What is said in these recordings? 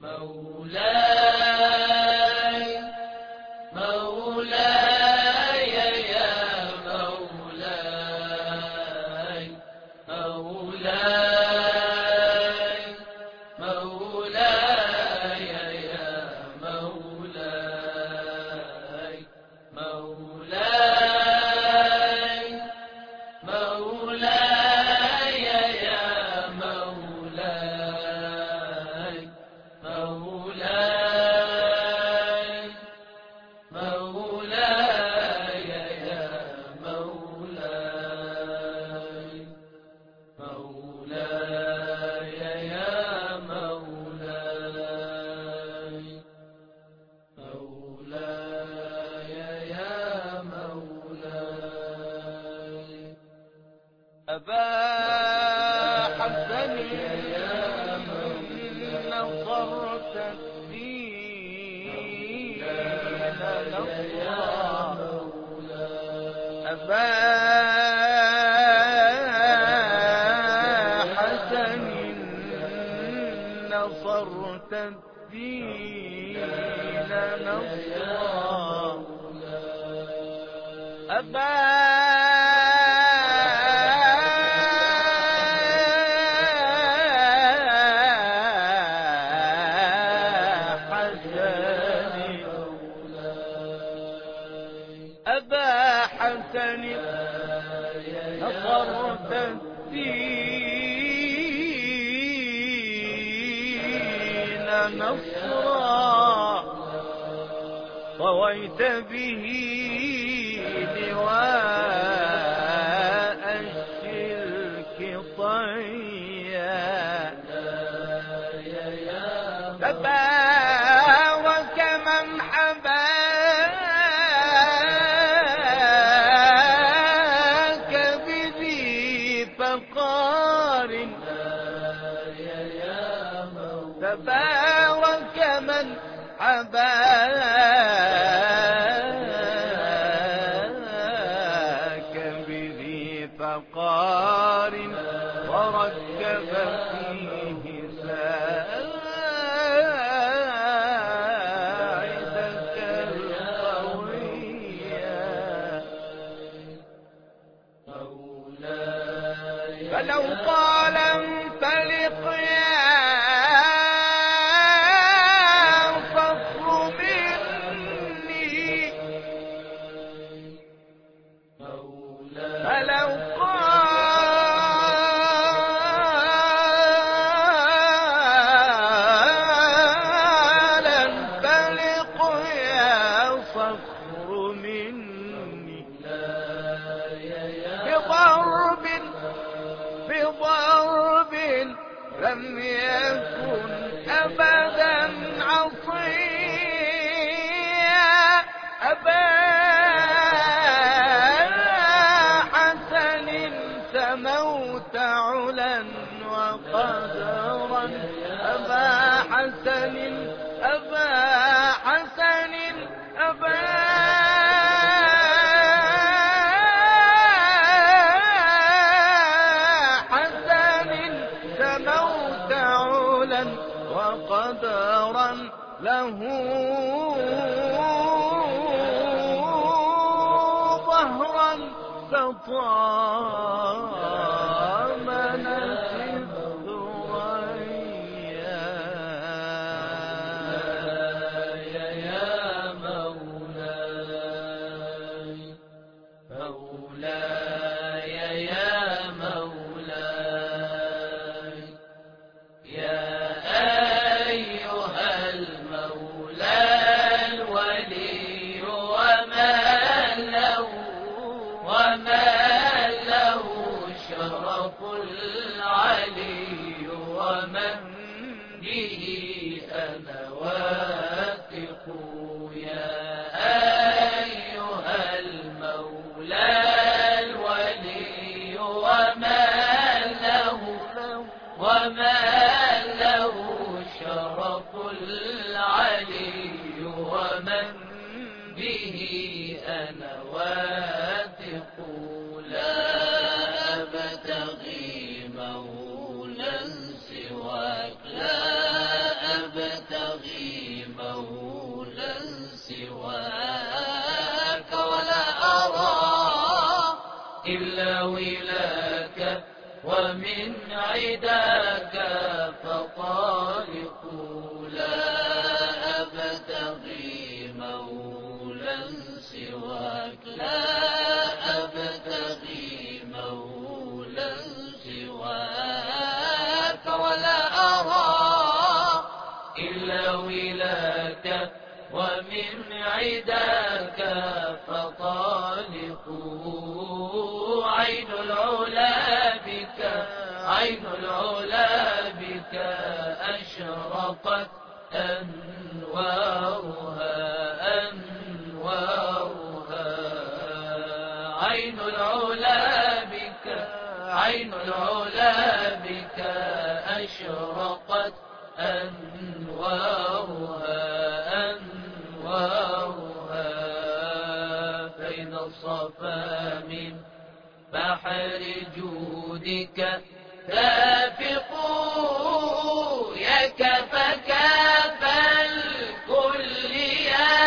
مولاي مولاي يا مولاي مولاي مولاي يا مولاي مولاي مولاي يا مولاي مولاي مولاي يا مولاي مولاي يا مولاي مولاي يا مولاي أبا حسن نصرت الدين نصرا أبا حسن نصرت الدين نصرا أبا أبا حسن نصرت الدين نصرا طويت به لواء الشرك طيا تبارك من حباك بذي فقار تبارك من حباك بذي فقار وركب فيه ساعدك القوية فلو قال انطلق يا فخر مني فلو قال انطلق يا فخر مني بضرب لم يكن أبدا عصيا أبا حسن سموت علا وقدرا أبا حسن أبا حسن أبا سموت علا وقدرا له ظهرا تطامنت الثريا يا مولاي مولاي يا مولاي يا أيها المولى الولي وما له شرف العلي ومن به أنا واثق يا أيها المولى الولي وما له شرف العلي ومن به أنا واثق لا أبتغي مولا سواك لا أبتغي أبتغي مولا سواك ولا أرى إلا ولاك ومن عداك فطالق لا أبتغي مولا سواك لا أبتغي مولا سواك ولا أرى إلا ولاك ومن عداك فطالق عين العلا بك عين العلا بك أشرقت أنوارها أنوارها عين العلا بك عين العلا بك أشرقت أنوارها أنوارها فإذا الصفا من بحر جودك تافق يكفك فالكل يا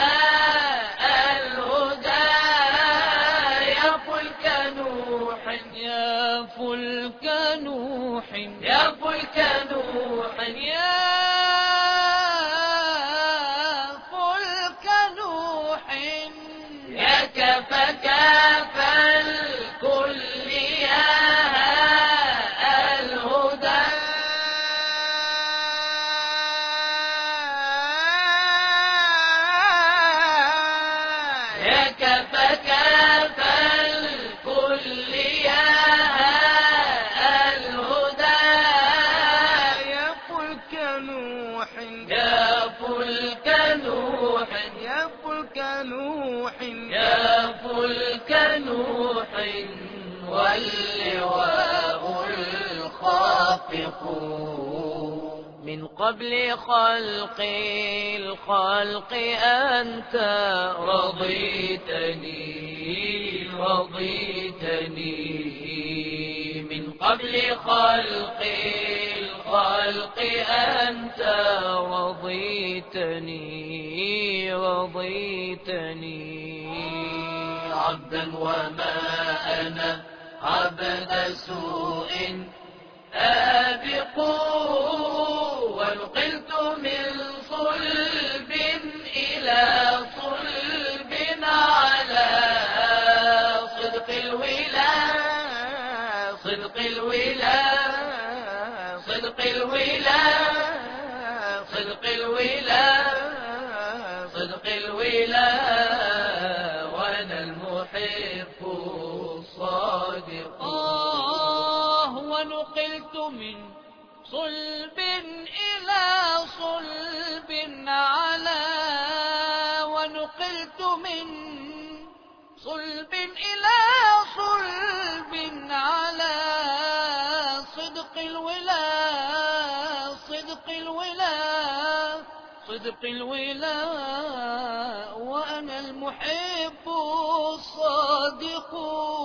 الهدى يا فلك نوح يا فلك نوح يا فلك نوح يا فلك نوح يكفك فالكل يا الهدى يكفك فالكل يا الهدى يا فلك نوح يا فلك نوح يا فلك نوح يا فلك نوح واللواء الخافق من قبل خلق الخلق أنت رضيتني رضيتني من قبل خلق الخلق أنت رضيتني رضيتني عبدا وما أنا عبد سوء آبق ونقلت من صلب إلى صلب على صدق الولاء صدق الولاء صدق الولاء صدق الولاء صدق الولاء وأنا المحب الصادق ونقلت من صلب إلى صلب على ونقلت من صلب إلى صلب على صدق الولاء صدق الولاء صدق الولاء وأنا المحب الصادق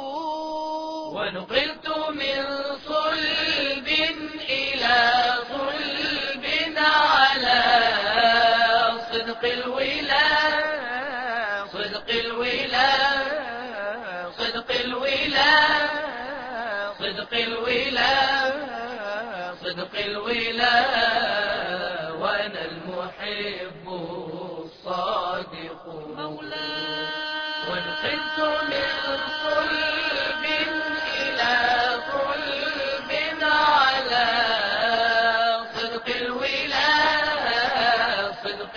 ونقلت من صلب إلى صلب على صدق الولاء صدق الولاء صدق الولاء صدق الولاء صدق الولاء وأنا المحب الصادق مولاي ونقلت من صلب إلى صلب على صدق الولاء صدق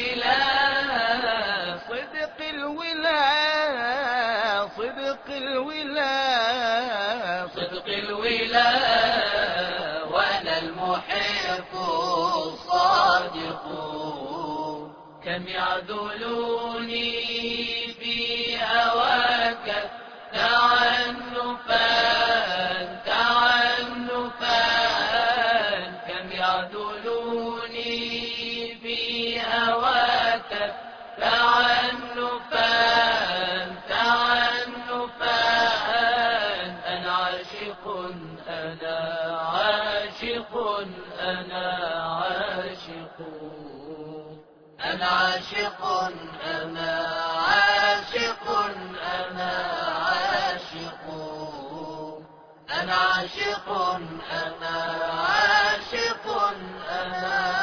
الولاء صدق الولاء صدق الولاء صدق الولاء وأنا المحب الصادق كم يعذلوني في هواك تعنفا تعنفا كم يعذلوني في هواك تعنفا تعنفا أنا عاشق أنا عاشق أنا عاشق أنا عاشق أنا عاشق أنا عاشق أنا عاشق أنا عاشق أنا